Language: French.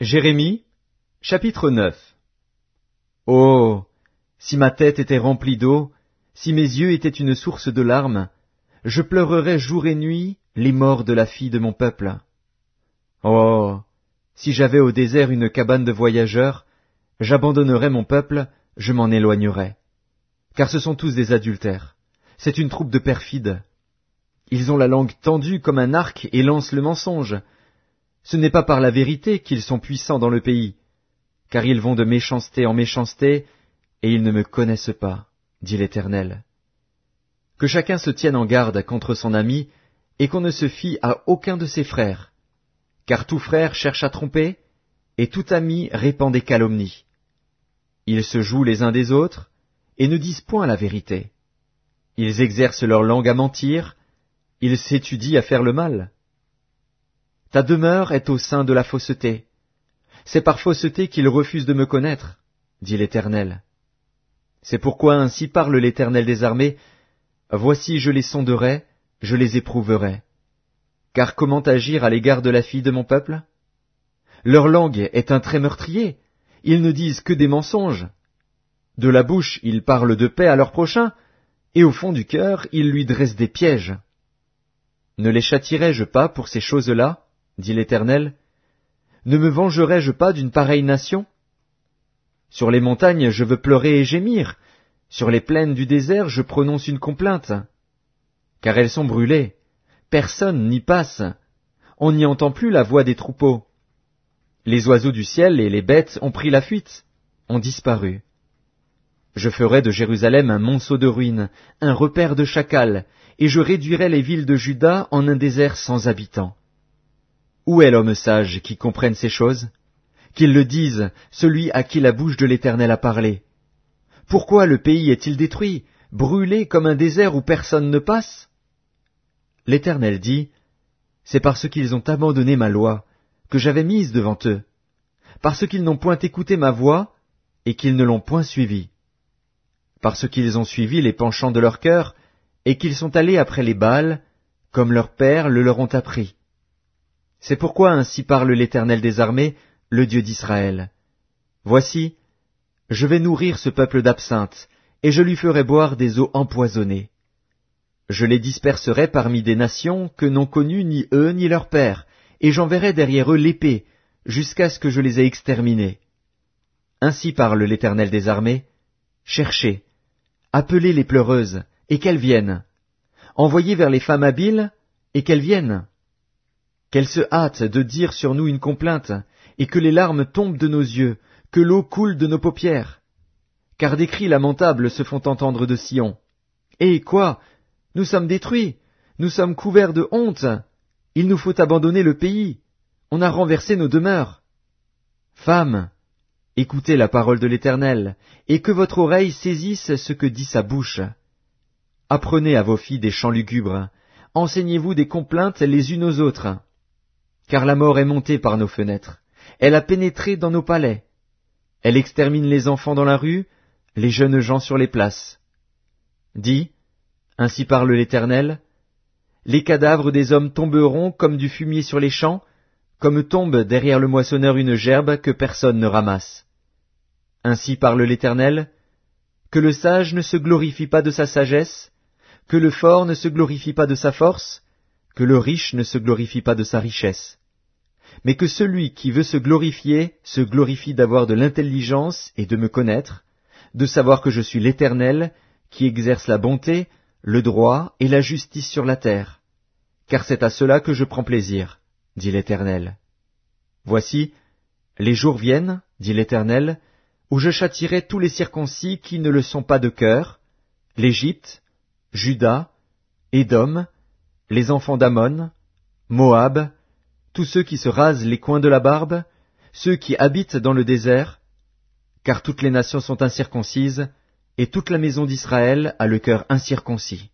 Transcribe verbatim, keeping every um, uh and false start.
Jérémie, chapitre neuf. Oh, si ma tête était remplie d'eau, si mes yeux étaient une source de larmes, je pleurerais jour et nuit les morts de la fille de mon peuple. Oh, si j'avais au désert une cabane de voyageurs, j'abandonnerais mon peuple, je m'en éloignerais. Car ce sont tous des adultères, c'est une troupe de perfides. Ils ont la langue tendue comme un arc et lancent le mensonge. Ce n'est pas par la vérité qu'ils sont puissants dans le pays, car ils vont de méchanceté en méchanceté, et ils ne me connaissent pas, dit l'Éternel. Que chacun se tienne en garde contre son ami, et qu'on ne se fie à aucun de ses frères, car tout frère cherche à tromper, et tout ami répand des calomnies. Ils se jouent les uns des autres, et ne disent point la vérité. Ils exercent leur langue à mentir, ils s'étudient à faire le mal. Ta demeure est au sein de la fausseté. C'est par fausseté qu'ils refusent de me connaître, dit l'Éternel. C'est pourquoi ainsi parle l'Éternel des armées, voici je les sonderai, je les éprouverai. Car comment agir à l'égard de la fille de mon peuple? Leur langue est un trait meurtrier, ils ne disent que des mensonges. De la bouche ils parlent de paix à leur prochain, et au fond du cœur ils lui dressent des pièges. Ne les châtierai-je pas pour ces choses-là, dit l'Éternel? Ne me vengerai-je pas d'une pareille nation? Sur les montagnes je veux pleurer et gémir, sur les plaines du désert je prononce une complainte. Car elles sont brûlées, personne n'y passe, on n'y entend plus la voix des troupeaux. Les oiseaux du ciel et les bêtes ont pris la fuite, ont disparu. Je ferai de Jérusalem un monceau de ruines, un repère de chacals, et je réduirai les villes de Juda en un désert sans habitants. Où est l'homme sage qui comprenne ces choses? Qu'il le dise, celui à qui la bouche de l'Éternel a parlé. Pourquoi le pays est-il détruit, brûlé comme un désert où personne ne passe? L'Éternel dit, c'est parce qu'ils ont abandonné ma loi, que j'avais mise devant eux, parce qu'ils n'ont point écouté ma voix, et qu'ils ne l'ont point suivie, parce qu'ils ont suivi les penchants de leur cœur, et qu'ils sont allés après les Baals, comme leurs pères le leur ont appris. C'est pourquoi ainsi parle l'Éternel des armées, le Dieu d'Israël. Voici, je vais nourrir ce peuple d'absinthe, et je lui ferai boire des eaux empoisonnées. Je les disperserai parmi des nations que n'ont connues ni eux ni leurs pères, et j'enverrai derrière eux l'épée, jusqu'à ce que je les ai exterminés. Ainsi parle l'Éternel des armées, cherchez, appelez les pleureuses, et qu'elles viennent. Envoyez vers les femmes habiles, et qu'elles viennent. Qu'elles se hâtent de dire sur nous une complainte, et que les larmes tombent de nos yeux, que l'eau coule de nos paupières. Car des cris lamentables se font entendre de Sion. Eh quoi? Nous sommes détruits, nous sommes couverts de honte, il nous faut abandonner le pays, on a renversé nos demeures. Femmes, écoutez la parole de l'Éternel, et que votre oreille saisisse ce que dit sa bouche. Apprenez à vos filles des chants lugubres, enseignez-vous des complaintes les unes aux autres. Car la mort est montée par nos fenêtres, elle a pénétré dans nos palais. Elle extermine les enfants dans la rue, les jeunes gens sur les places. Dis, ainsi parle l'Éternel, les cadavres des hommes tomberont comme du fumier sur les champs, comme tombe derrière le moissonneur une gerbe que personne ne ramasse. Ainsi parle l'Éternel, que le sage ne se glorifie pas de sa sagesse, que le fort ne se glorifie pas de sa force, que le riche ne se glorifie pas de sa richesse, mais que celui qui veut se glorifier se glorifie d'avoir de l'intelligence et de me connaître, de savoir que je suis l'Éternel, qui exerce la bonté, le droit et la justice sur la terre, car c'est à cela que je prends plaisir, dit l'Éternel. Voici, les jours viennent, dit l'Éternel, où je châtierai tous les circoncis qui ne le sont pas de cœur, l'Égypte, Juda, Édom, les enfants d'Ammon, Moab, tous ceux qui se rasent les coins de la barbe, ceux qui habitent dans le désert, car toutes les nations sont incirconcises, et toute la maison d'Israël a le cœur incirconcis.